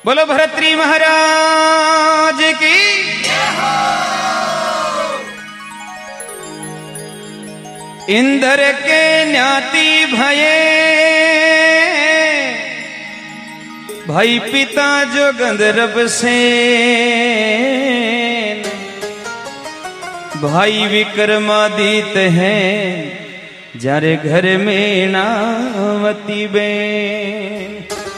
बोलो भरतरी महाराज की। इंद्र के न्याती भये भाई पिता जो गंधर्व से भाई विक्रमादित्य हैं जारे घर में नावती बेन।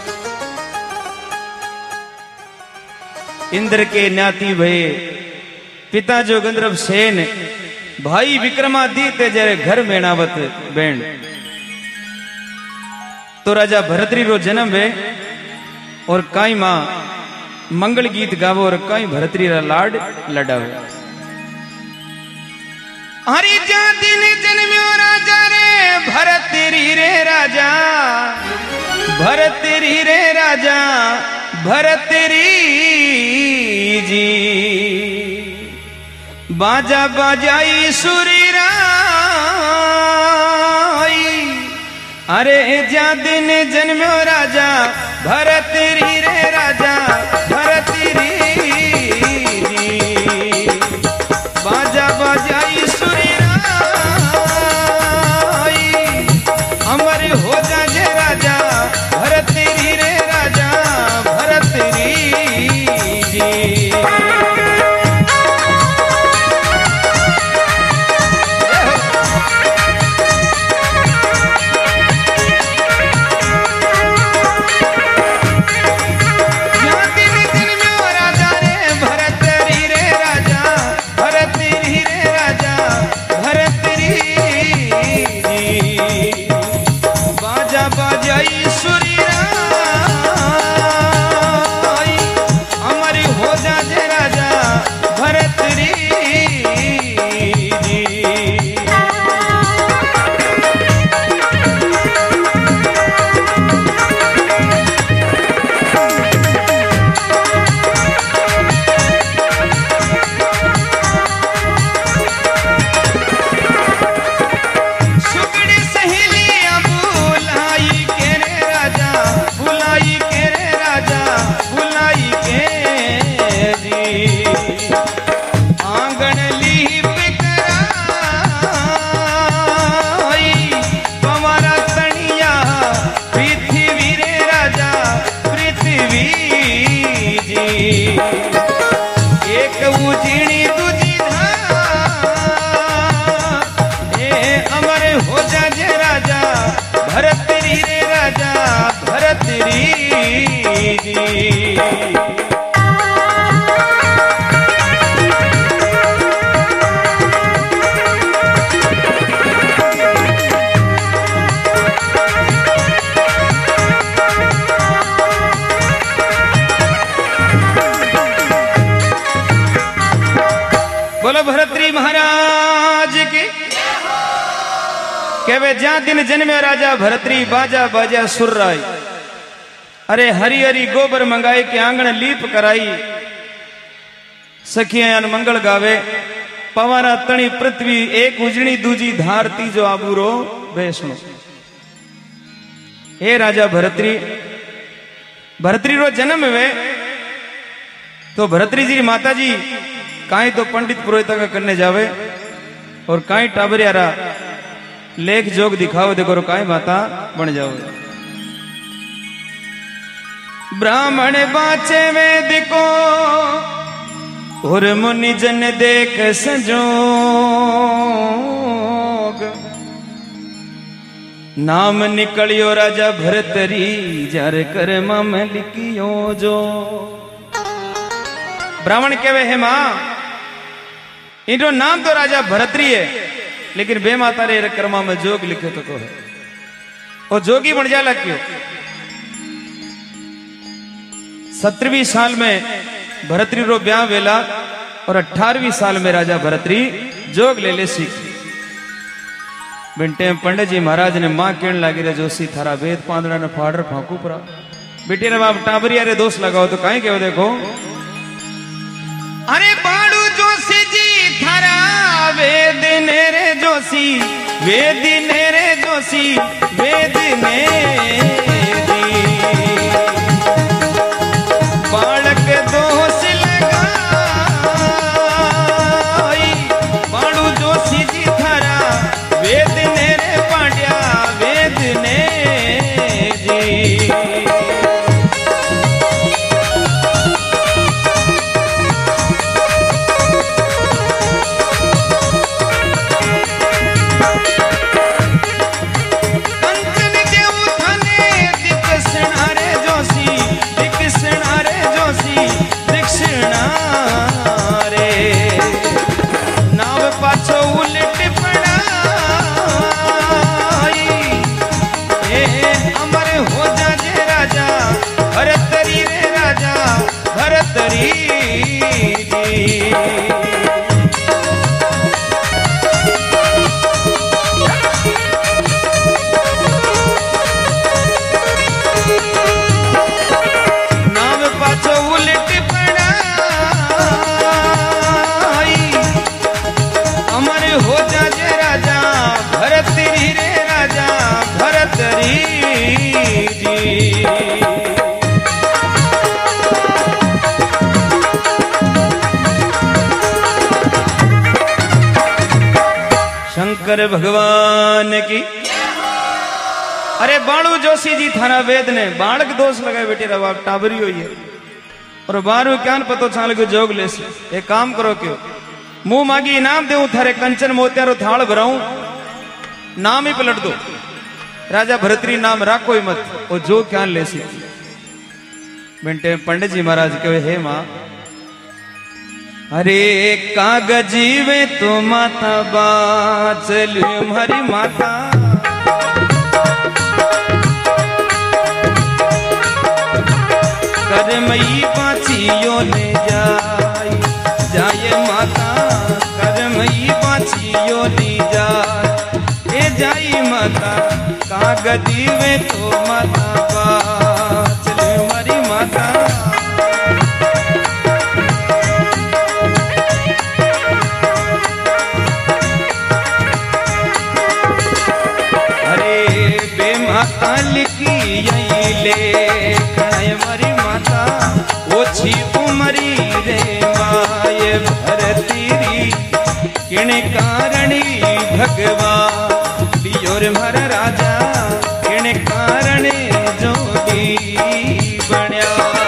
इंद्र के न्याती भये पिता जो गंधर्व सेन भाई विक्रमादित्य जरे घर में नावत बेन। तो राजा भरतरी रो जन्म वे और काई मां मंगल गीत गावो और काई भरतरी रा लाड लडावे। हरि जा दिन जन्म्यो राजा रे भरतरी रे राजा, भरतरी रे राजा भरतरी जी। बाजा बाजाई सुरी राई अरे जा दिन जन्म्यो राजा भरतरी रे राजा भरतरी जी। बाजा बाजाई सुरी राई अमर हो जाजे राजा भरतरी रे राजा भरतरी जी। बोलो भरतरी महाराज की। कहवे जा दिन जन्मे राजा भरतरी बाजा बाजा सुर राई। अरे हरी हरी गोबर मंगाए के आंगण लीप कराई। सखियां मंगल गावे पवारा तणी पृथ्वी एक उजणी दूजी धार तीजो आबूरो वैष्णो। हे राजा भरतरी भरतरी रो जन्म हुए तो भरतरी जी माता जी काई तो पंडित पुरोहिता का करने जावे और काई टाबरियारा लेख जोग दिखाओ देखो काई माता बन जाओ। ब्राह्मण बाचे वेद को और मुनि जन देख संजोग। नाम निकलियो राजा भरतरी जार कर्मा में लिखियो जो। ब्राह्मण कहवे है मां इनको नाम तो राजा भरतरी है लेकिन बे माता रे कर्मा में जोग लिखे तो को है और जोगी बन जाला क्यों। 17वीं साल में भरतरी रो ब्याह वेला और 18वीं साल में राजा भरतरी जोग ले ले सीख। बिंटे पंडित जी महाराज ने मां कहने लगी रे जोशी थारा वेद पांदड़ा ने फाड़र फाकू परा। बेटी ने बाप टाबरिया रे दोष लगाओ तो काहे कहो देखो। अरे बाड़ू जोशी जी थारा वेद ने रे जोशी वेद ने रे जोशी वेद ने भरतरी जी। नाम पाछो उलट पड़ाई अमर हो जाजे राजा भरतरी रे राजा भरतरी जी। शंकर भगवान की। अरे बाणु जोशी जी थारा वेद ने बाणक दोष लगाए बेटे रवा टाबरी हुई है और बारू क्या पतो चाल के जोग ले से एक काम करो क्यों मुंह मांगी इनाम देऊं थारे कंचन मोतियारो थाल भराऊं नाम ही पलट दो राजा भरतरी नाम राखो ही मत और जो क्या ले सी बेटे पंडित जी महाराज कहे हे मां अरे कागजी वे तो माता बाचल हमारी माता करमई बाचियो ने जाय जाय माता करमई बाचियो ने जाय ए जाई माता कागजी वे तो माता बाचल हमारी माता। लिखी यही ले मरी माता ओछी उमरी रे माय भरतरी किण कारणी भगवान दियोर भर राजा किण कारण जोगी बण्या।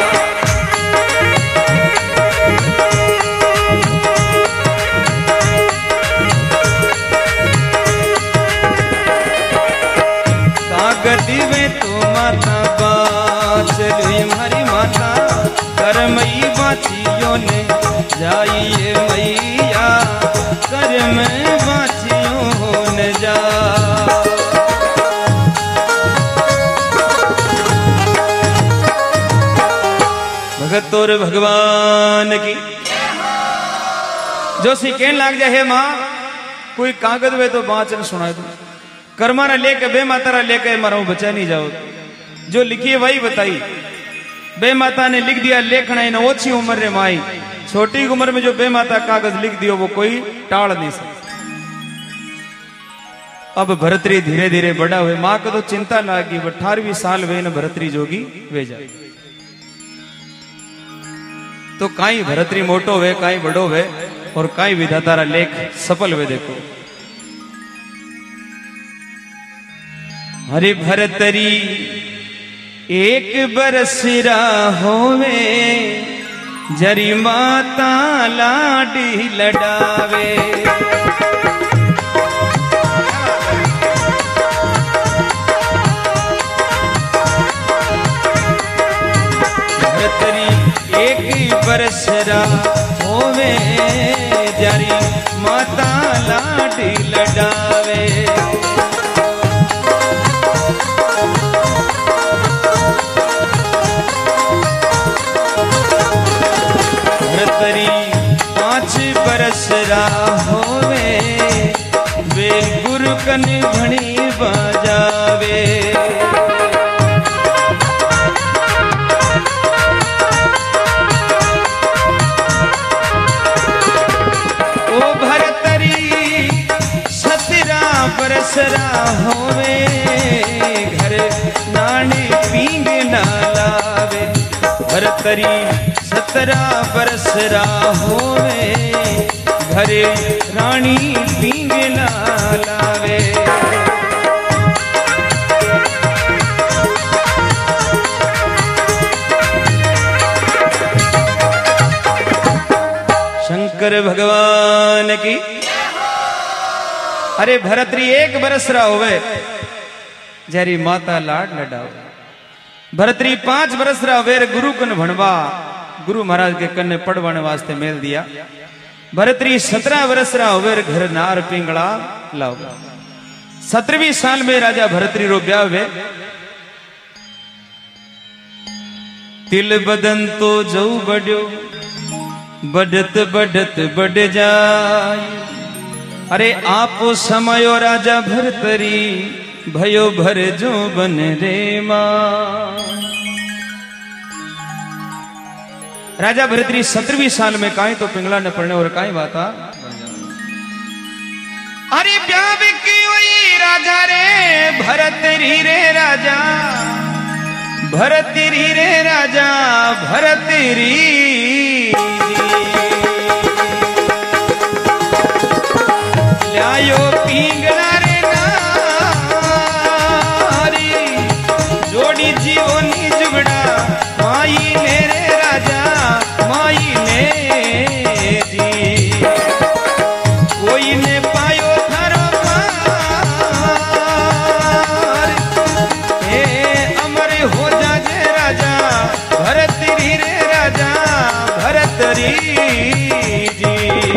दिवे तो माता बाचल हमारी माता करमई बाचियों ने जाइए मैया करम बाचियों ने जा। भगत और भगवान की जो सी कहने लग जाए मां कोई कागज वे तो बाचन सुना दो कर्मारा लेके बे मातारा लेके मारा बचा नहीं जाओ जो लिखी है वही बताई। बे माता ने लिख दिया लेखना इन ओछी उम्र रे माई छोटी उम्र में जो बे माता कागज लिख दियो वो कोई टाल नहीं सकता। अब भरतरी धीरे धीरे बड़ा हुए मां को तो चिंता लागी 18वीं साल वे न भरतरी जोगी वे जाए तो काई भरतरी मोटो वे काई बड़ो वे और काई विधातारा लेख सफल वे देखो। हरे भरतरी एक बरसरा होवे जरी माता लाडी लडावे भरतरी एक बरसरा होवे जरी माता लाडी लडावे भरतरी 5 बरसरा होवे वे गुरु कन घणी बजावे ओ भरतरी 17 बरसरा होवे घर नानी पींग ना लावे भरतरी 17 बरसरा होवे घरे रानी पींग ना लावे शंकर भगवान की। अरे भरतरी 1 बरसरा होवे जरी माता लाड लडावे भरतरी 5 बरसरा वेर गुरु कन भणवा गुरु महाराज के कन्ने पढ़वाने वास्ते मेल दिया। भरतरी 17 बरसरा होवे घर नार पिंगला लाव 17वीं साल में राजा भरतरी रो ब्याह हुए तिल बदन तो जऊ बढ़ो बढ़त बढ़त बढ़ जाय। अरे आपो समयो राजा भरतरी भयो भर जो बन रे मां। राजा भरतरी 17वीं साल में काई तो पिंगला ने पढ़ने और काई बाता। अरे ब्याह की वही राजा रे भरतरी रे राजा भरतरी रे राजा भरतरी लायो पिंगला रे नारी जोड़ी जीवनी जुगड़ा माई ने रे राजा माई ने जी। कोई ने पायो थारो पार ए अमर हो जाजे राजा भरतरी रे राजा भरतरी जी।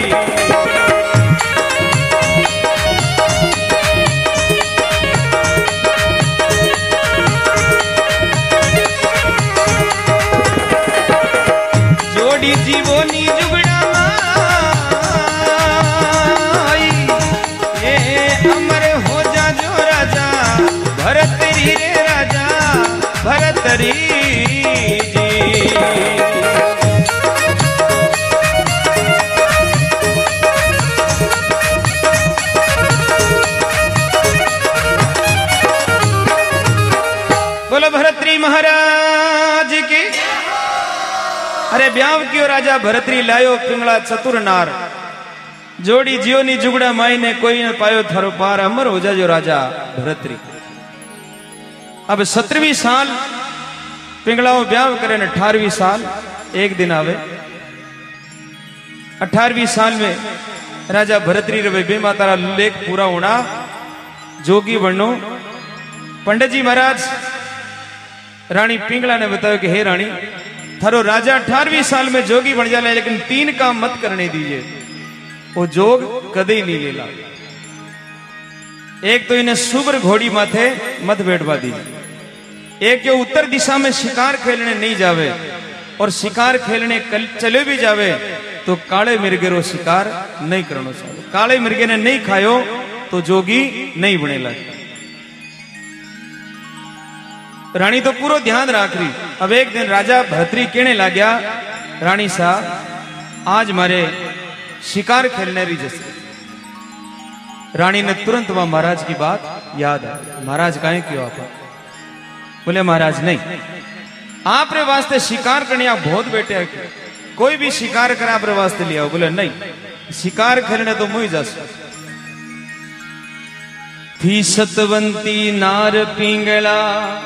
जोड़ी जीवनी जुगड़ा माई ए अमर हो जा जो राजा भरतरी रे राजा भरतरी जी। बोलो भरतरी महाराज की। अरे ब्याव क्यों राजा भरतरी लायो पिंगला चतुर नार जोड़ी जियोनी जुगड़ा माई ने कोई न पायो थारो पार अमर हो जा जो राजा भरतरी। अब 17वीं साल पिंगलाओ ब्याव करे न 18वीं साल एक दिन आवे। 18वीं साल में राजा भरतरी रवे बे मातारा लेख पूरा होना जोगी बनो। पंडित जी महाराज रानी पिंगला ने बताया कि हे रानी थारो राजा 18वीं साल में जोगी बन जाए लेकिन 3 काम मत करने दीजिए। वो जोग कदे ही नहीं लेला। एक तो इन्हें सुबर घोड़ी माथे मत बैठवा दीजिए। एक जो उत्तर दिशा में शिकार खेलने नहीं जावे और शिकार खेलने चले भी जावे तो काले मिर्गे रो शिकार नहीं करना चाहिए। काले मिर्गे ने नहीं खायो तो जोगी नहीं बनेला। रानी तो पूरा ध्यान राख रही। अब एक दिन राजा भरतरी कहने लग गया रानी साहब आज मारे शिकार खेलने रही जैसे। रानी ने तुरंत वह महाराज की बात याद आई। महाराज काहे क्यों आप? बोले महाराज नहीं आपरे वास्ते शिकार करने आप बहुत बेटे है कोई भी शिकार करे आपरे वास्ते लिया। बोले नहीं शिकार खेलने तो मुझे जा थी सतवंती नार पिंगला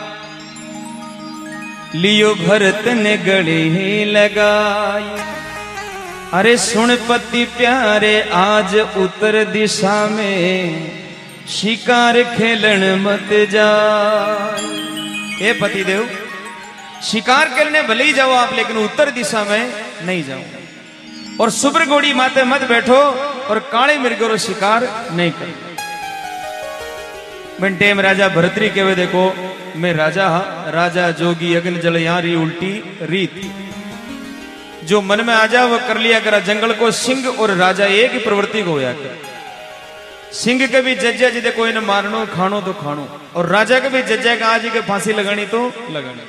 लियो भरत ने गले लगाई। अरे सुन पति प्यारे आज उत्तर दिशा में शिकार खेलन मत जाए। हे पति देव शिकार खेलने भले ही जाओ आप लेकिन उत्तर दिशा में नहीं जाओ और सुब्र घोड़ी माथे मत बैठो और काले मिर्गों रो शिकार नहीं करो। टेम राजा भरतरी कहवे देखो मैं राजा राजा जोगी अग्नि जल यारी उल्टी रीत जो मन में आ जा वो कर लिया करा। जंगल को सिंह और राजा एक ही प्रवृत्ति को होया कर। सिंह के भी जज्जा जी कोई ने मारनो खानो तो खानो और राजा के भी जज्जा का आज के फांसी लगानी तो लगानी।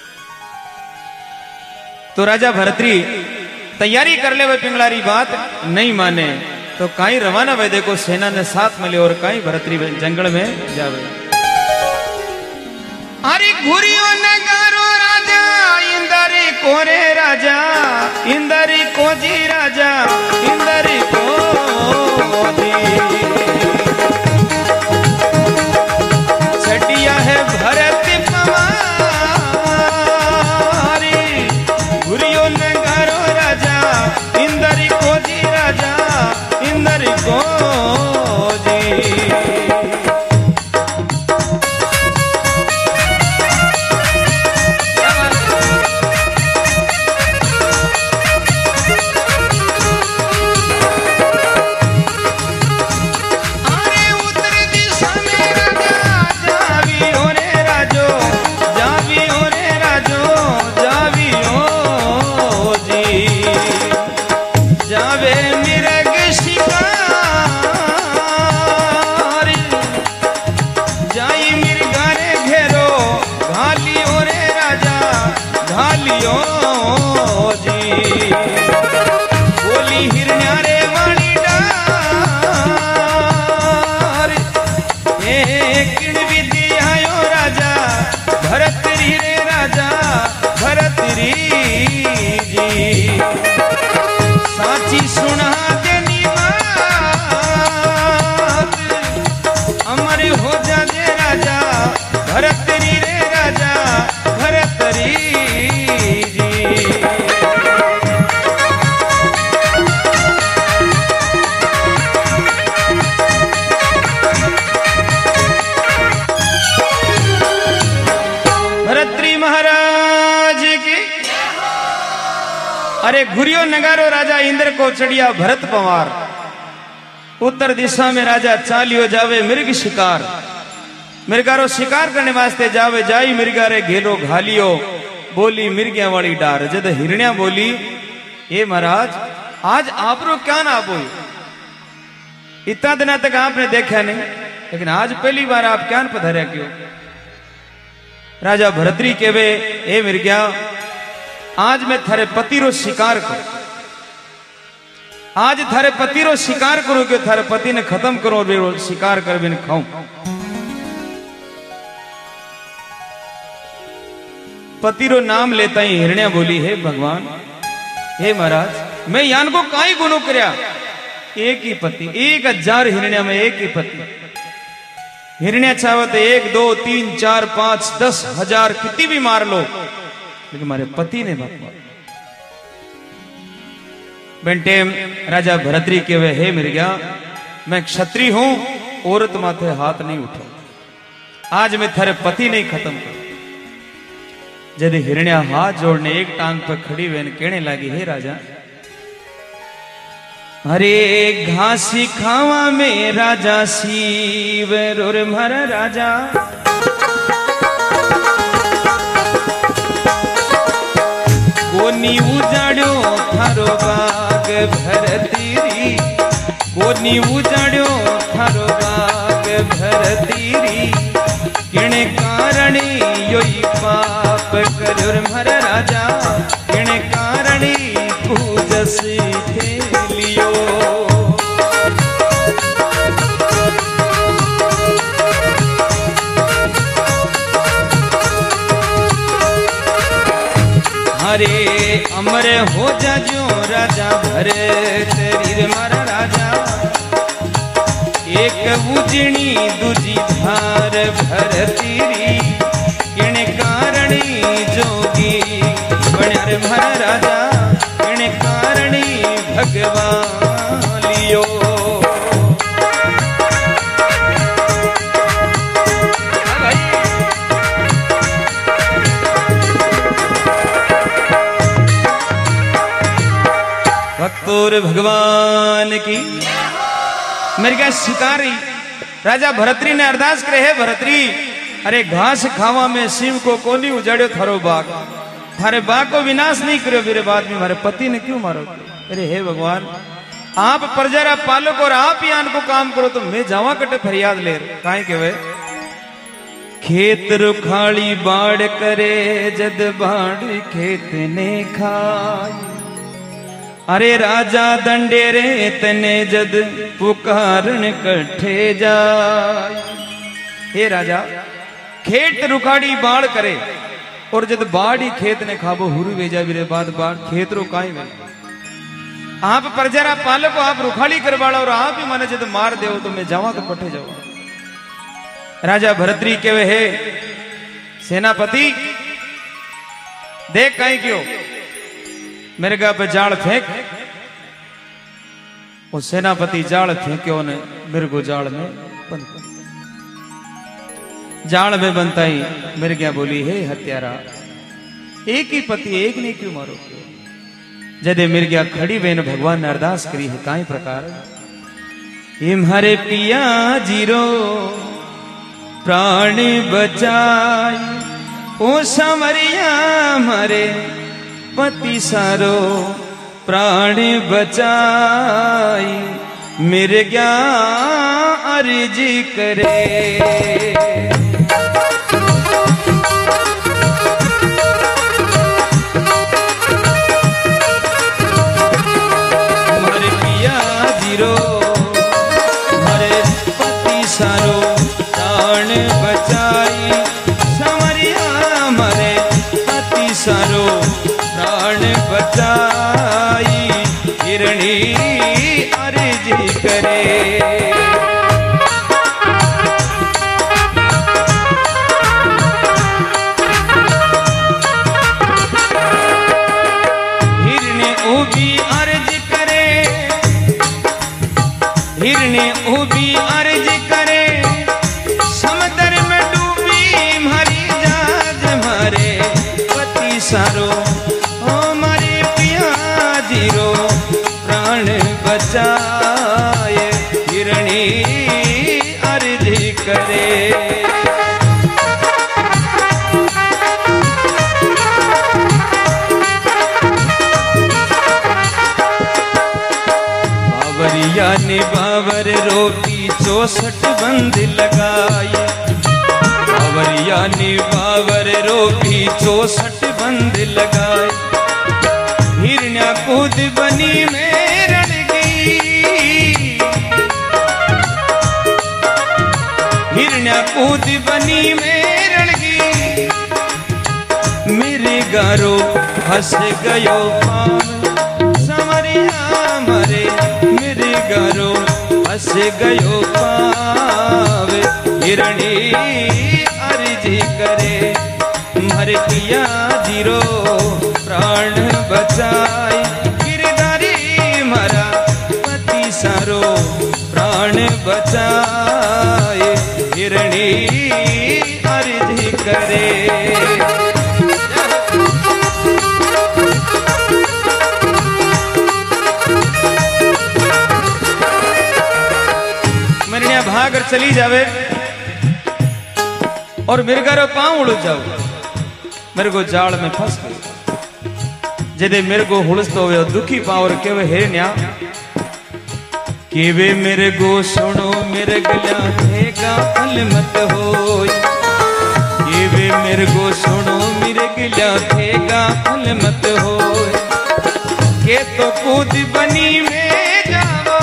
तो राजा भरतरी तैयारी कर ले वे पिंगलारी बात नहीं माने तो काई रवाना वे देखो सेना ने साथ मिले और काई भरतरी जंगल में जावे। अरे घुरियो नगारो राजा इंदरी कोरे राजा इंदरी कोजी राजा इंदरी कोजी छटिया है भरत पवारी घुरियो नगारो राजा इंदरी कोजी राजा इंदरी कोजी। जी साची सुना देनी बात अमर हो जा दे राजा भरतरी रे राजा भरतरी जी। भरतरी महाराज की अरे घुरियो नगारो राजा इंद्र को चढ़िया भरत पवार उत्तर दिशा में राजा चालियो जावे मृग शिकार मिर्गारो शिकार करने वास्ते जावे जाई मिर्गारे घेलो घालियो बोली मिर्गिया वाली डार जद हिरण्या बोली ये महाराज आज आप रो क्या ना बोई इतना दिन तक आपने देखा नहीं लेकिन आज पहली बार आप क्या पधारे क्यों। राजा भरतरी केवे ए मिर्गिया आज मैं थारे पति रो शिकार करूं आज थारे पति रो शिकार करूं कि थारे पति ने खत्म करो और शिकार कर बिन खाऊं। पति रो नाम लेता ही हिरण्या बोली हे भगवान हे महाराज मैं यान को काई गुनो करया एक ही पति 1000 हिरण्या में एक ही पति हिरण्या चावत 1 2 3 4 5 10 हजार कितनी भी मार लो लेकिन हमारे पति ने भगवान बेंटे राजा भरतरी के वे हे मिर्गिया मैं क्षत्रिय हूं औरत माथे हाथ नहीं उठा आज मैं थारे पति नहीं खत्म कर। यदि हिरण्या हाथ जोड़ने एक टांग पर खड़ी हुए कहने लगी हे राजा अरे घासी खावा में राजा शिव रोर मारा राजा कोनी उजाड़ो थारो बाग भरतीरी कोनी उजाड़ो थारो बाग भरतीरी किणे कारणी योई पाप करुर मर राजा किणे कारणी पूजस थे लियो। हरे अमर हो जाजो राजा भरत वीर मारा राजा एक उजनी दूजी धार भरतीरी किण कारणी जोगी बण्यर मर राजा किण कारणी भगवान लियो। भक्तोर भगवान की मेरे क्या शिकारी राजा भरतरी ने अरदास करे है भरतरी अरे घास खावा में शिव को कोनी उजाड़ो थारो बाग थारे बाग को विनाश नहीं करो मेरे बाद में हमारे पति ने क्यों मारो। अरे हे भगवान आप प्रजरा पालक और आप ही आन को काम करो तो मैं जावा कटे फरियाद ले काहे के वे खेत रुखाड़ी बाढ़ करे जद बाढ़ खेत ने खाई अरे राजा दंडे रे तने जद पुकारन कठे जाय। हे राजा खेत रुखाड़ी बाढ़ करे और जद बाढ़ ही खेत ने खाबो हुरु भेजा बिरे बाद बाढ़ खेत रो काई में आप प्रजरा पालक आप रुखाड़ी करवाड़ा और आप ही माने जद मार देव तो मैं जावा तो कठे जावा। राजा भरतरी केवे हे सेनापति देख काई क्यों मिर्गा पे जाल फेंक वो सेनापति जाल फेंक्यो ने मिर्गो जाल में बंद जाल में बनता ही मिर्गिया बोली हे हत्यारा एक ही पति एक नहीं क्यों मारो। जदे मिर्गिया खड़ी बेन भगवान ने अरदास करी है काई प्रकार हमारे पिया जीरो प्राण बचाई ओ समरिया मारे पति सारो प्राण बचाई मेरे क्या अर्ज करे। हमारे पिया जीरो हमारे पति सारो प्राण बचाई समरिया हमारे पति सारो बचाई हिरणी अर्जी करे। हिरणी उभी अर्ज करे, हिरणी उभी अर्ज करे, समुद्र में डूबी मारी जाज मारे पति सारो ओ मारे पिया जीरो प्राण बचाए हिरणी अर्ज करे। बावरिया ने बावर रोटी 64 बंद लगाए, बावरिया ने बावर रोटी 64 बंद लगाए। हिरण्या कूद बनी में रड़ गई, हिरण्या कूद बनी में रड़ गई। मेरे गारो हंस गयो पाम समरिया मरे, मेरे गारो हंस गयो पाव हिरणी अर्जी करे। मर पिया जीरो प्राण बचाए गिरधारी मरा पति सारो प्राण बचाए हिरणी अर्जी करे। मरनिया भाग चली जावे और मिर्गा रो पांव उड़ जाओ, मेरे को जाल में फंस गई। जदे मेरे को हुलस्त होवे दुखी पावर केवे हिरण्या केवे मेरे को सुनो मेरे गल्या थेगा फल मत होय, केवे मेरे को सुनो मेरे गल्या थेगा फल मत होय। के तो कूद बनी में जावा,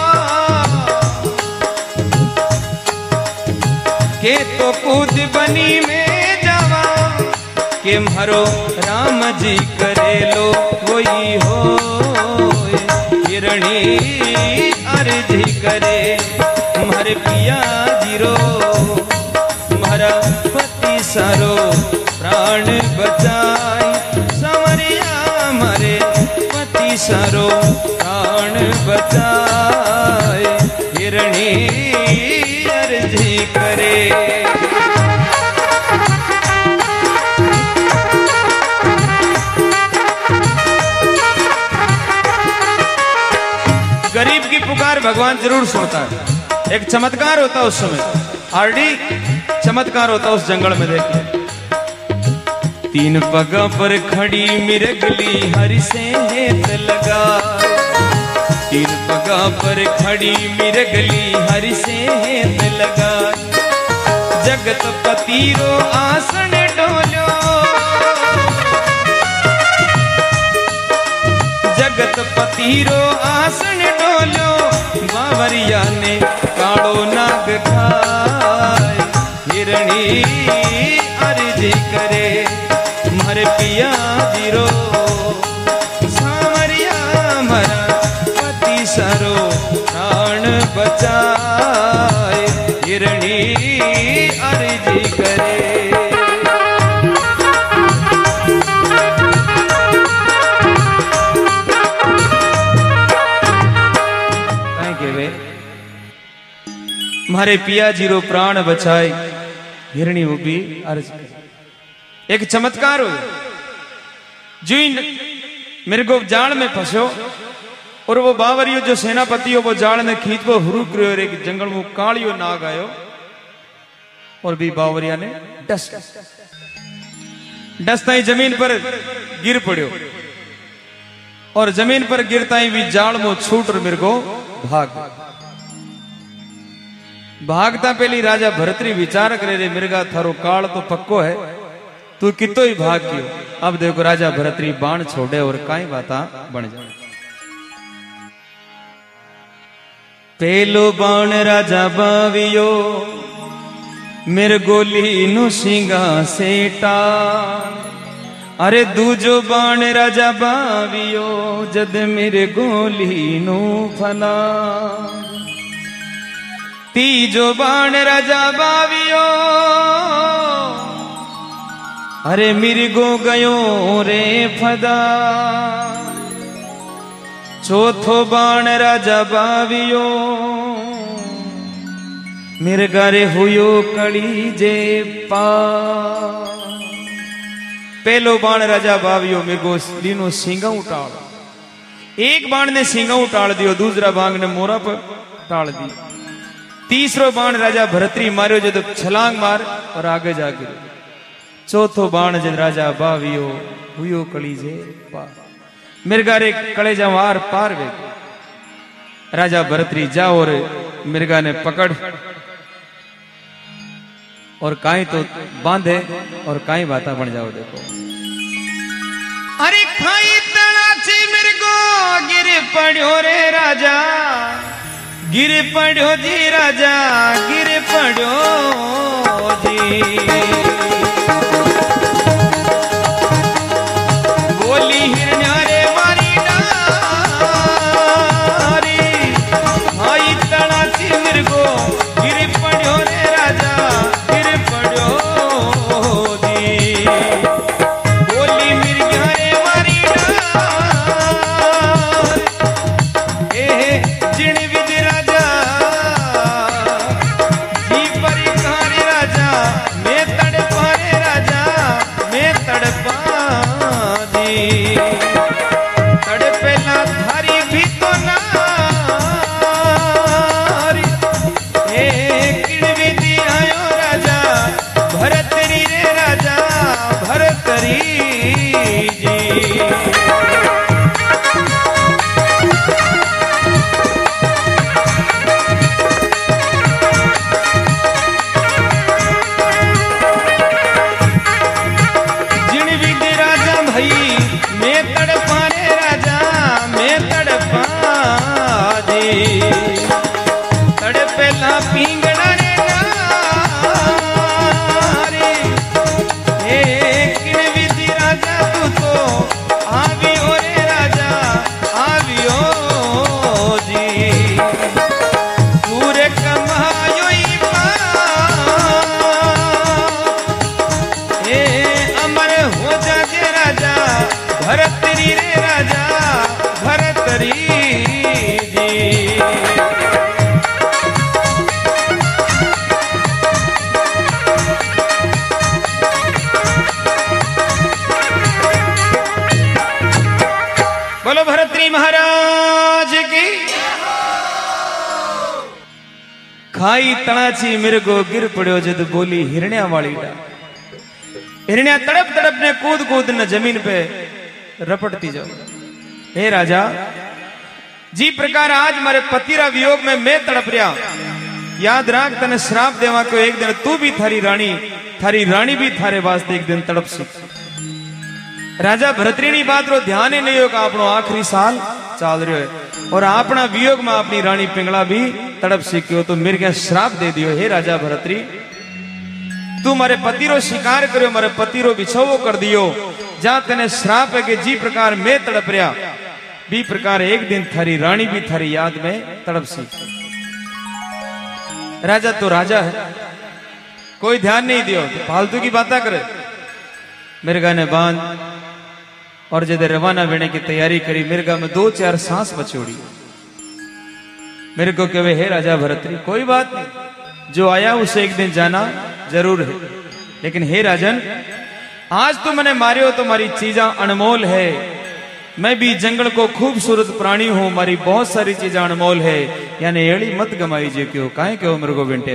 के तो कूद बनी में जावा, के मारो राम जी करे लो कोई हो हिरणी अर्जी करे। मारे पिया जीरो मारा पति सारो प्राण बचाई संवरिया मारे पति सारो प्राण बचाए हिरणी अर्जी करे। गरीब की पुकार भगवान जरूर सुनता है। एक चमत्कार होता उस समय, आरडी चमत्कार होता उस जंगल में। देखिए 3 पगा पर खड़ी मिरगली हरि से हेत लगा, 3 पगा पर खड़ी मिरगली हरि से हेत लगा। जगत पति रो आसन डोलो, जगत पति रो आसन डोलो। बावरिया ने कालो नाग खाए हिरणी अर्जी करे। मर पिया जीरो सांवरिया मरा पति सारो प्राण बचाए हिरणी अर्जी करे। मारे पिया जीरो प्राण बचाए हिरणी वो भी अर्ज। एक चमत्कार हो जी, मेरे को जाल में फंसो और वो बावरियो जो सेनापति हो वो जाल में खींच वो हुरुक रहे और एक जंगल में कालियो नाग आयो और भी बावरिया ने डसता ही जमीन पर गिर पड़ो और जमीन पर गिरता ही भी जाल में छूट और मेरे को भागता पहली राजा भरतरी विचार करे रे मिर्गा थारो काल तो पक्को है, तू कितो ही भाग गयो। अब देखो राजा भरतरी बाण छोड़े और काई बाता बन जाए। पहलो बाण राजा बावियो मेरे गोली नु सिंगा सेटा अरे दूजो बाण राजा बावियो जद मेरे गोली नू फला, तीजो बाण राजा बावियो अरे मिर्गो गयो रे फदा, चौथो बाण राजा बावियो मिर्गा रे हुयो कड़ी जे पा। पहलो बाण राजा बावियो मिर्गो लीनो सींगा उटाड़, एक बाण ने सींगा उटाड़ दियो, दूसरा बाण ने मोरा पर टाड़ दी। तीसरो बाण राजा भरतरी मारियो जब छलांग मार और आगे जाके। चौथो बाण जब राजा बावियो हुयो कड़ी जे पा, मिर्गा रे कलेजा वार पार वे। राजा भरतरी जाओ और मिर्गा ने पकड़ और काई तो बांधे और काई बाता बन जाओ। देखो अरे खाई तड़ाची मिर्गो गिर पड़ो रे राजा, गिर पड़ो जी राजा, गिर पड़ो जी। बोली हिरण्या रे मारी डारी, खाई तड़ाची मिर्गो गिर पड़ो रे राजा, गिर पड़ो जी। बोली मिर्ग्या रे मारी डारी, जिण विद राजा जी परिकारी राजा, मैं तड़पा रे राजा, मैं तड़पा जी। तड़पेला थारी भी तो नारी, किण विधि आयो राजा भरतरी रे राजा, भरतरी जी। जिण विधि राजा भई मैं तड़पा रे राजा, मैं तड़पा जी। तड़पेला पींगड़ा रे नारी, किण विधि राजा तू तो आवियो रे राजा, आवियो जी। सूर्य कमायो ई पार, अमर हो जाजे राजा भरतरी रे राजा, भरतरी जी। बोलो भरतरी महाराज की। खाई तड़ाची मिर्गो गिर पड़ो जद बोली हिरण्या वाली डा। हिरण्या तड़प तड़प ने कूद कूद न जमीन पे रपटती जाओ। हे राजा जी प्रकार आज मारे पतिरा वियोग में मैं तड़प रहा, याद राख तने श्राप देवा को एक दिन तू भी थारी रानी भी थारे वास्ते एक दिन तड़प सी। राजा भरतरी बात रो ध्यान ही नहीं होगा, अपनो आखिरी साल चाल रहे और अपना वियोग में अपनी रानी पिंगला भी तड़प सीखियो, तो मेरे क्या श्राप दे दियो। हे राजा भरतरी तू मारे पति रो शिकार करियो, मारे पति रो बिछावो कर दियो, जहां तेने श्राप है कि जी प्रकार मैं तड़प रहा भी प्रकार एक दिन थारी रानी भी थारी याद में तड़प सी। राजा तो राजा है, कोई ध्यान नहीं दियो, तो फालतू की बातें करे। मिर्गा ने बांध और जब रवाना होने की तैयारी करी, मिर्गा में 2-4 सांस बचोड़ी। मेरे को कहे हे राजा भरतरी कोई बात नहीं, जो आया उसे एक दिन जाना जरूर है, लेकिन हे राजन आज तो मैंने मारियो तो मारी चीजा अनमोल है, मैं भी जंगल को खूबसूरत प्राणी हूं, मारी बहुत सारी चीजें अनमोल है, यानी एड़ी मत गमाईजे क्यों, काहे क्यों मेरे को बेटे।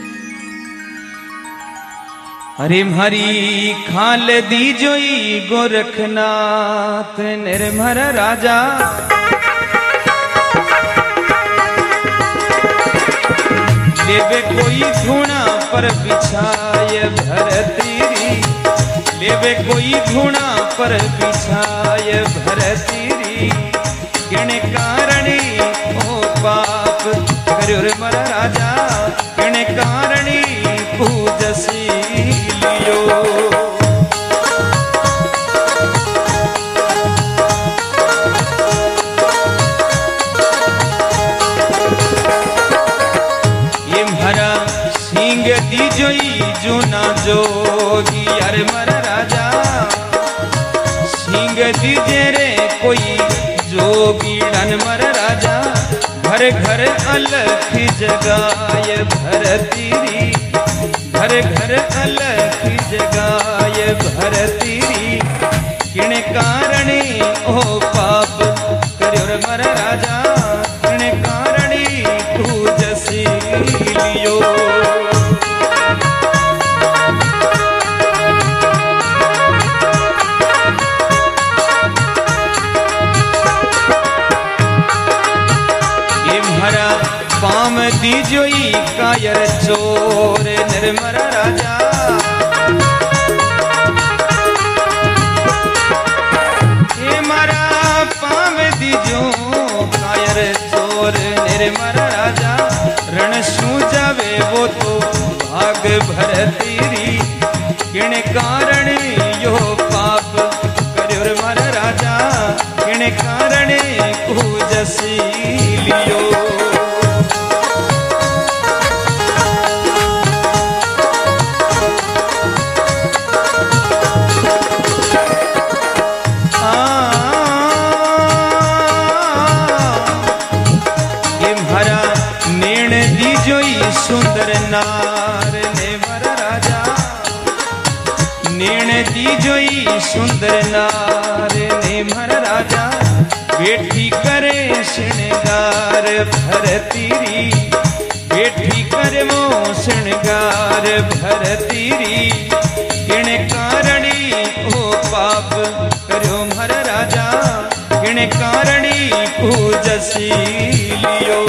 हरी हरी खाल दी जोई गोरखनाथ निर्मर राजा, लेवे कोई धूणा पर बिछाय भरतरी, लेवे कोई धूणा पर बिछाय भरतरी, किण कारणी ओ पाप करो रे मर राजा, किण कारणी पूजसी लियो। जोगी अरे मर राजा सिंह दीजे रे कोई जोगी डन मर राजा घर घर अलख जगाए भरतीरी घर घर अलख जगाए भरतीरी किण कारणी ओ पाप करो रे मर राजा किण कारणी तू जसी लियो पाम दीजोई कायर चोर निर्मर राजा हे मारा पाम दीजो कायर चोर निर्मर राजा रण शू जावे वो तो भाग भरतीरी किण कारण यो पाप करो मर राजा किण कारण पूजसी लियो सुंदर नार ने मर राजा नेण दी जोई सुंदर नार ने मर राजा बेठी करे श्रृंगार भरतीरी बेठी करे मो श्रृंगार भरतीरी किण कारणी ओ पाप करो मर राजा किण कारणी पूजसी लियो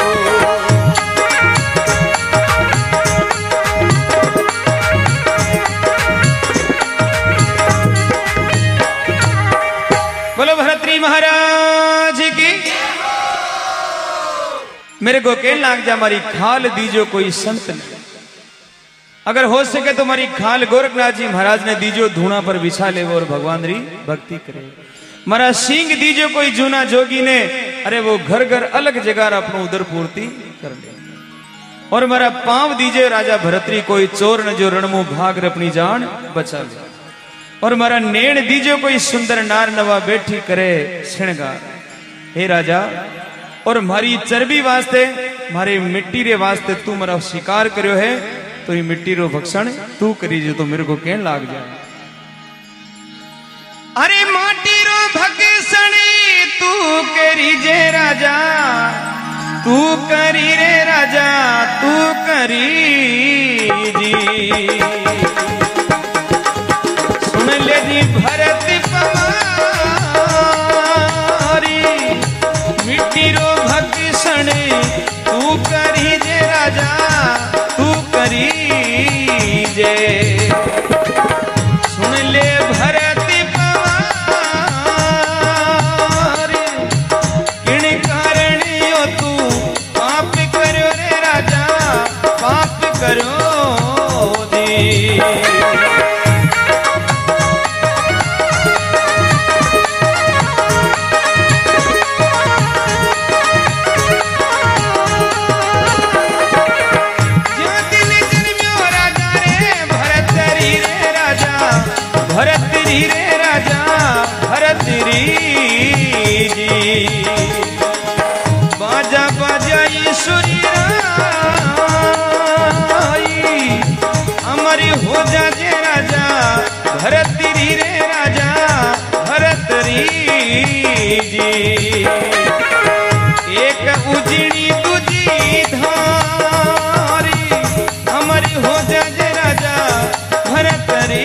महाराज की मेरे को कह लाग जा मारी खाल दीजो कोई संत ने अगर हो सके तो मारी खाल गोरखनाथ जी महाराज ने दीजो धूना पर बिछा ले और भगवान री भक्ति करे मारा सिंह दीजो कोई जूना जोगी ने अरे वो घर घर अलग जगह अपनो उदर पूर्ति कर ले और मारा पांव दीजे राजा भरतरी कोई चोर न जो रणमु भाग अपनी जान बचा ले और मारा नेण दीजो कोई सुंदर नार नवा बैठी करे श्रृंगार हे राजा और मारी चर्बी वास्ते मारे मिट्टी रे वास्ते तू मारा शिकार करियो है तो ये मिट्टी रो भक्षण तू करी जो तो मेरे को कहन लाग जाए अरे माटी रो भक्षण तू करी जे राजा तू करी रे राजा तू करी जी लेनी भरत पमारी मिट्टी रो भक्षण तू करी जे राजा तू करी जे सुन ले भरत पमारी किण कारण यो तू पाप करो रे राजा पाप करो दी भरतरी रे राजा भरतरी जी बाजा बाजा ईश्वरी अमरी हो जा जे राजा भरतरी रे राजा भरतरी जी एक उजड़ी दूजी धारी अमरी हो जा जे राजा भरतरी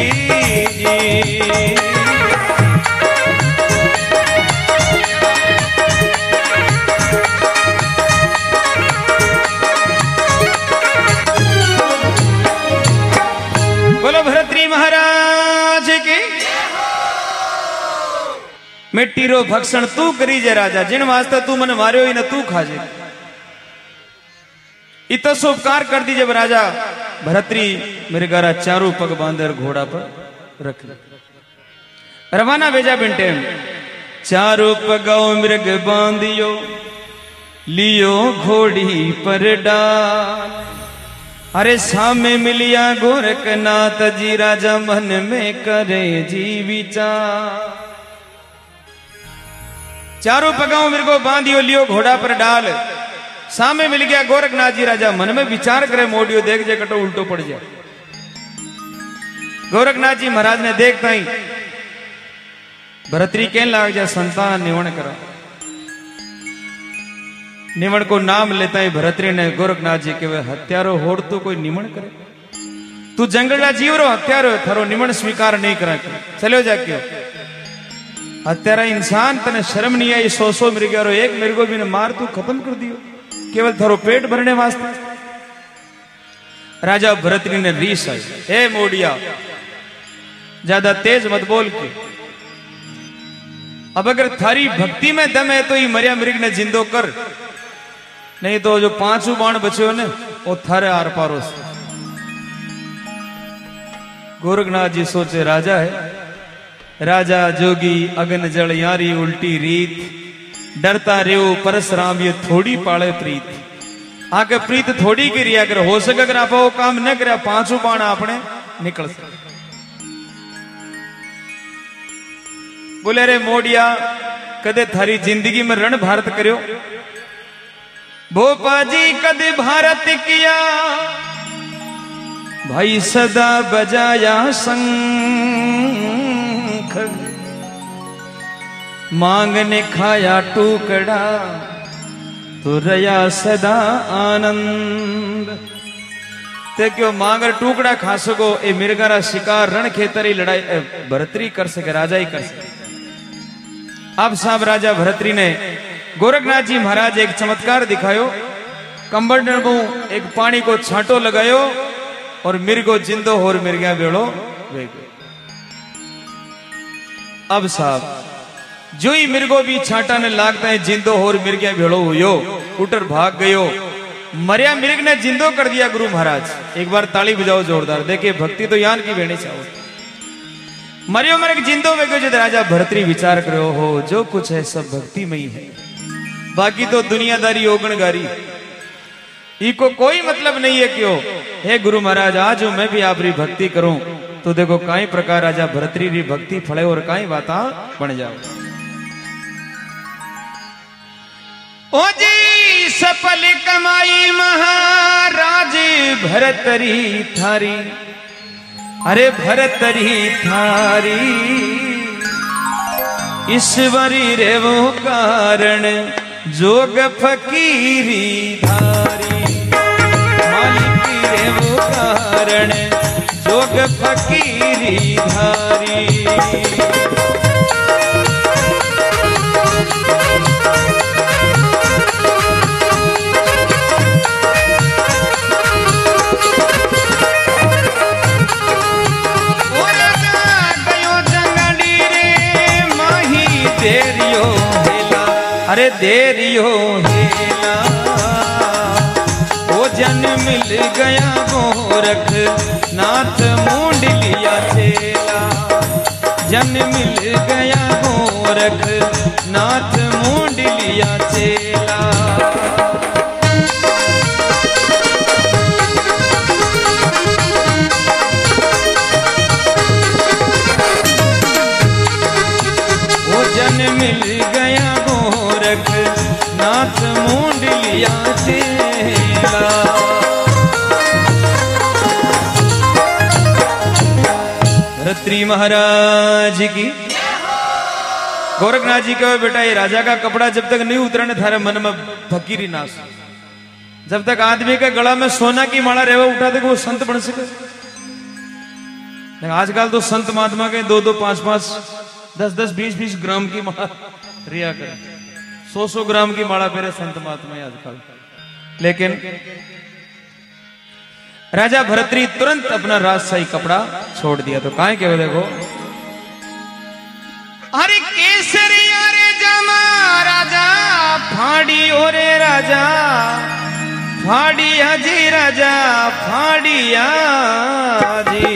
बोलो भरतरी महाराज की मिट्टी रो भक्षण तू करी जे राजा जिन वास्ते तू मन मारियो ही न तू खाजे इतो उपकार कर दीजिए राजा भरतरी मेरे गारा चारों पग बांधर घोड़ा पर रख रवाना भेजा बिंटे चारों पगाओ मृग बांधियो लियो घोड़ी पर डाल अरे सामे मिलिया गोरखनाथ जी राजा मन में करे जी विचार। चारों पगाओं मेरे को बांधियो लियो घोड़ा पर डाल। सामे मिल गया गोरखनाथ जी राजा मन में विचार करे मोडियो देख जे कटो उल्टो पड़ जाए। गोरखनाथ जी महाराज ने देखता ही भरतरी कहने लाग जाए संतान निवण करा। निवण को नाम लेता ही भरतरी ने गोरखनाथ जी के हत्यारो होड़ तो कोई निमण करे। तू जंगल जीव रो हत्यारो थारो निमण स्वीकार नहीं करा चलो जा क्यों हत्यारा इंसान तने शर्म नहीं आई। 100 मृगा रो एक मृगो भी ने मार तू खत्म कर दियो केवल थारो पेट भरने वास्ते। राजा भरतरी ने रीस आई ए मोडिया ज्यादा तेज मत बोल के। अब अगर थारी भक्ति में दम है तो ये मरिया मृग ने जिंदो कर नहीं तो जो 5 बाण बचे हो ने वो थारे आर पारो से। गोरखनाथ जी सोचे राजा है राजा जोगी अगन जल यारी उल्टी रीत डरता रेव परशुराम ये थोड़ी पाले प्रीत। आके प्रीत थोड़ी की रिया कर हो सके अगर आप वो काम न करे 5 बाण आपने निकल सके। बोले रे मोडिया कदे थारी जिंदगी में रण भारत करो भोपा जी कदे भारत किया भाई सदा बजाया शंख मांगने खाया टुकड़ा तो रया सदा आनंद। ते क्यों मांगर टुकड़ा खा सको ए मिर्गारा शिकार रण खेतरी लड़ाई भरतरी कर सके राजा ही कर सके। अब साहब राजा भरतरी ने गोरखनाथ जी महाराज एक चमत्कार दिखायो। कंबल को एक पानी को छांटो लगायो और मिर्गो जिंदो और मिर्गा बेड़ो वेगो। अब साहब जो ही मिर्गो भी छांटा ने लागता है जिंदो और मिर्गा भेड़ो हुयो उटर भाग गयो। मरिया मिर्ग ने जिंदो कर दिया गुरु महाराज। एक बार ताली बजाओ जोरदार देखिए भक्ति तो यान की बेणी चाहो। मरियो मरग जिंदो में जो राजा भरतरी विचार करो हो जो कुछ है सब भक्ति में ही है बाकी तो दुनियादारी ओगणगारी इको कोई मतलब नहीं है क्यों। हे गुरु महाराज आज मैं भी आपरी भक्ति करूं तो देखो काई प्रकार राजा भरतरी री भक्ति फले और काई बाता बन जाओ। ओ जी सफल कमाई महाराज भरतरी थारी अरे भरतरी थारी ईश्वरी रे वो कारण जोग फकीरी धारी मालिकी रे वो कारण जोग फकीरी धारी। अरे देरियो हेला वो जन मिल गया गोरख नाथ मूंड लिया चेला। जन मिल गया गोरख नाथ मूंड लिया चेला। वो जन मिल गया नाथ मूंड लिया चेला। भरतरी महाराज की गोरखनाथ जी कहे बेटा ये राजा का कपड़ा जब तक नहीं उतरने थारे मन में फकीरी नाश। जब तक आदमी के गला में सोना की माला रेवा उठा दे वो संत बन सके। आजकल तो संत महात्मा के 2-2, 5-5, 10-10, 20-20 ग्राम की माला रिया कर 100-100 ग्राम की माला पेरे संत महात्मा आजकल। लेकिन राजा भरतरी तुरंत अपना राजशाही कपड़ा छोड़ दिया। तो काहे के देखो अरे केसरी अरे जमा राजा फाड़ी ओरे राजा फाड़िया जी राजा फाड़िया जी।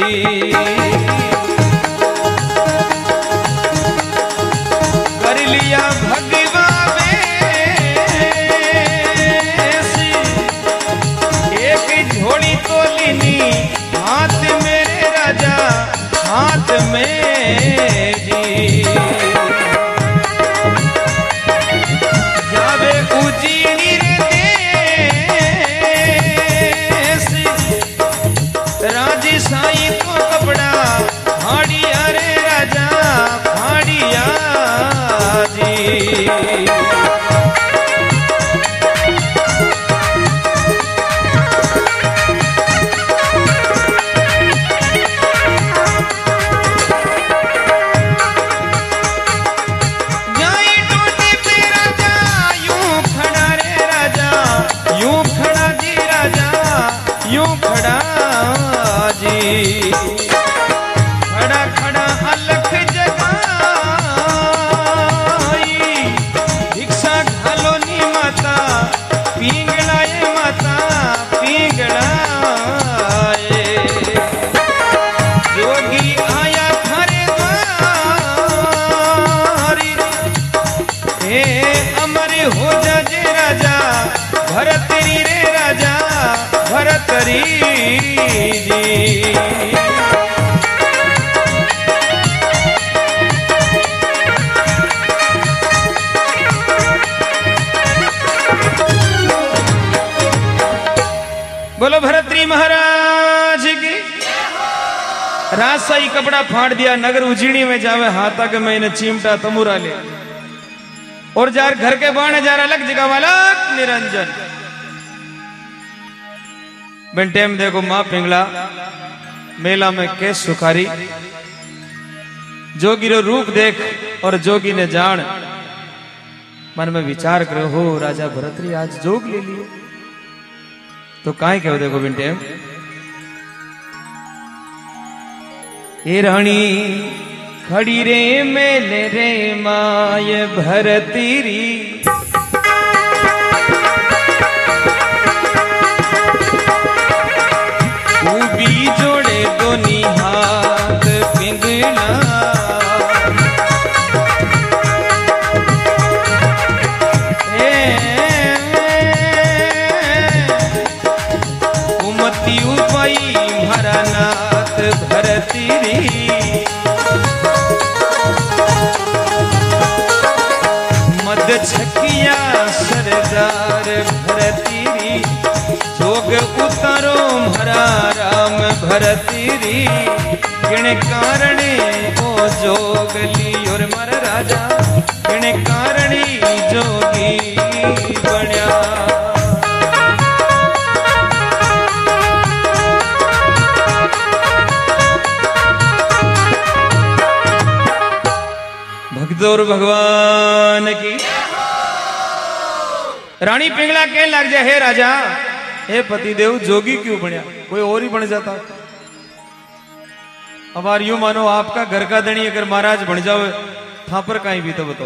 कर लिया भगवा एक झोली तो खड़ा खड़ा अलख जगाई भिक्षा घालो नी माता पिंगलाए माता पिंगलाए जोगी आया थारे द्वारी हे अमर हो जाजे राजा भरतरी रे राजा भरतरी जी। बोलो भरतरी महाराज की। राजशाही कपड़ा फाड़ दिया, नगर उजीणी में जावे हाथा के मैंने चिमटा तमुरा ले और जार घर के बाण जार अलग जगह वाला निरंजन बिन टेम देखो मां पिंगला मेला में केस सुखारी जोगी रो रूप देख और जोगी ने जान मन में विचार करो हो राजा भरतरी आज जोग ले लिए तो काहे कहो देखो बिन टेम ए रानी खड़ी रे मेले रे माय भरतरी जोड़े दोनी हाथ पिंगला उमती उपाई भरनाथ भरतरी मद छकिया सरदार भरतरी जोग उतारो भरा राम भरतरी किण कारणे ओ जोग ली और मर राजा किण कारणी जोगी बण्या भक्तों और भगवान की। रानी पिंगला कह लग जाए हे राजा हे पतिदेव जोगी क्यों बनिया कोई और ही बन जाता। अब यार यूं मानो आपका घर का धनी अगर महाराज बन जाओ था पर कहीं भी तो बताओ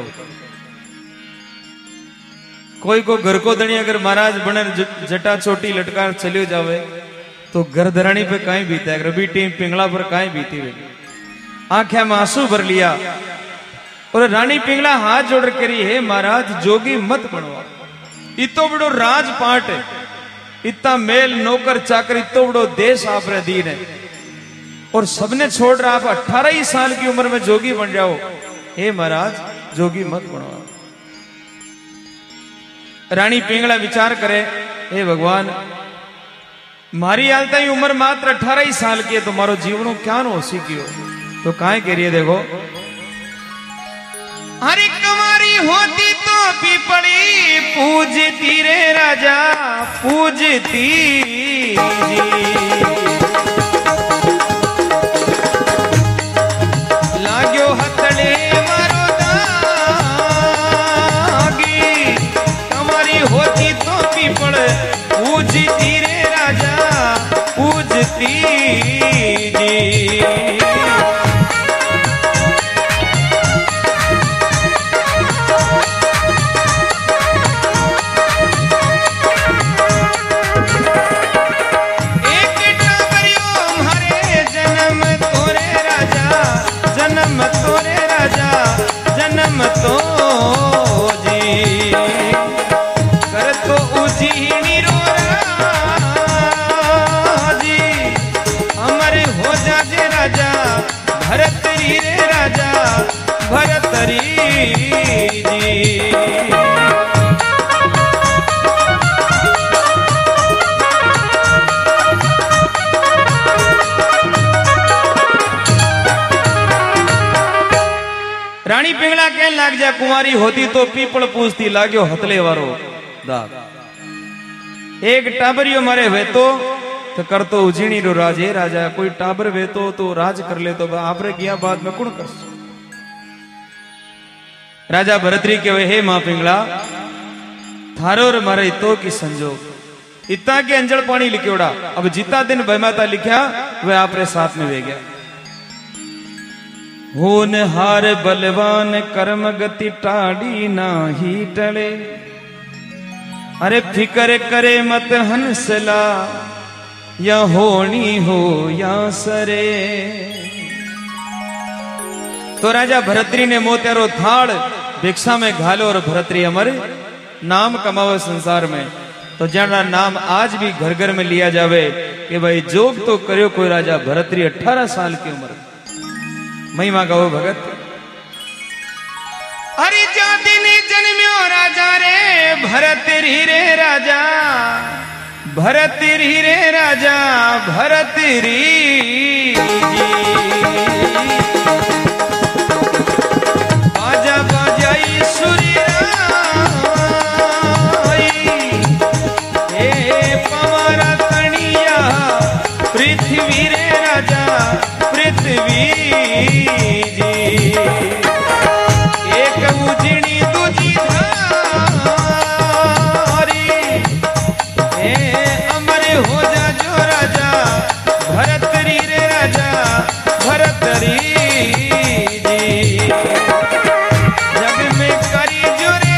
कोई को घर को धनी अगर महाराज बने जटा चोटी लटका चलियो जावे तो घर धरानी पे कहीं बीता है रबी टीम पिंगला पर कहीं बीती हुई आंखें में आंसू भर लिया और रानी पिंगला हाथ जोड़ करी हे महाराज जोगी मत बनवा इतो बड़ो राजपाट है इतना मेल नौकर चाकर इतो बड़ो देश आप रे दीन है और सबने छोड़ रहा आप 18 साल की उम्र में जोगी बन जाओ हे महाराज जोगी मत बनवा। रानी पिंगला विचार करे हे भगवान मारी हालता ही उम्र मात्र 18 साल की है तो मारो जीवनो क्या नो सीखियो तो काहे कह रही है देखो हरी कुमारी होती तो भी पड़ी पूजती रे राजा पूजती लाग्यो हथड़े मारो दागी कुमारी होती तो भी पड़ पूजती रे राजा पूजती जी। पिंगला के लाग जा कुंवारी होती तो पीपल पूछती लाग्यो हतले वारो दाग। एक टाबरियो मारे वे तो करतो उजीणी रो राजे राजा कोई टाबर वे तो राज कर ले तो आपरे किया बाद में कुण कर। राजा भरतरी के वे हे मां पिंगला थारो रे मारे तो की संजोग इतना के अंजल पानी लिखोड़ा अब जितना दिन बहमाता लिखा वह आपरे साथ में वे गया। होन हार बलवान कर्म गति टाड़ी ना ही टले अरे फिकर करे मत हंसला या होनी हो या सरे। तो राजा भरतरी ने मोतेरो थाड़ भिक्षा में घालो और भरतरी अमर नाम कमावे संसार में। तो जाना नाम आज भी घर घर में लिया जावे कि भाई जोग तो करियो कोई राजा भरतरी 18 साल की उम्र महिमा गाओ भगत। अरे जो दिन जन्म्यो राजा रे भरतरी रे राजा भरतरी रे राजा भरतरी बाजा बाजाई सुरी पृथ्वी रे राजा पृथ्वी जी एक उजड़ी दूजी धारी ए अमर हो जा जो राजा भरतरी रे राजा भरतरी जी जग में करी जोरे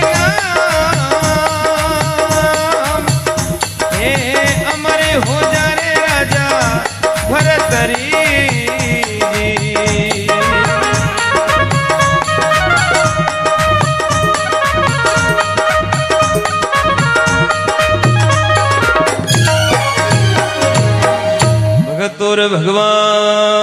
नाम ए अमर हो जा रे राजा भरतरी। भगत और भगवान